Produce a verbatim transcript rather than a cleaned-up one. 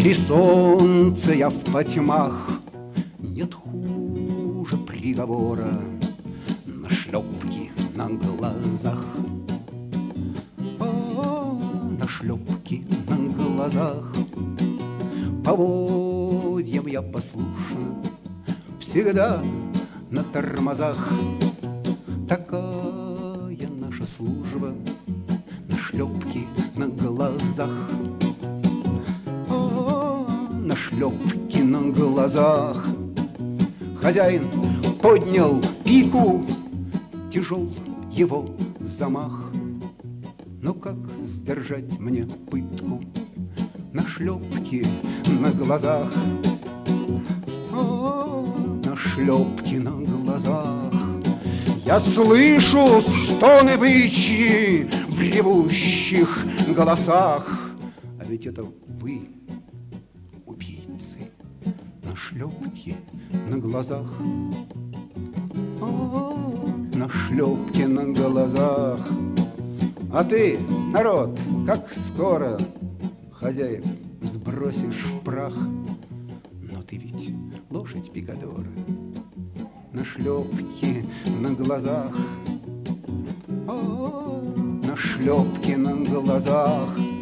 При солнце я в потьмах. Нет хуже приговора на шлепки на глазах. О, на шлепки на глазах. Поводьям я послушна, всегда на тормозах. Такая наша служба, на шлепки на глазах. О, на шлепки на глазах. Хозяин поднял пику, тяжел его замах. Но как сдержать мне пытку на шлепки на глазах? О, на шлепки на глазах. Я слышу стоны бычьи в ревущих голосах. А ведь это вы, убийцы, на шлепки на глазах. О, на шлепки на глазах. А ты, народ, как скоро хозяев сбросишь в прах. Но ты ведь лошадь Пикадора, на шлепки на глазах. О, на шлепки на глазах.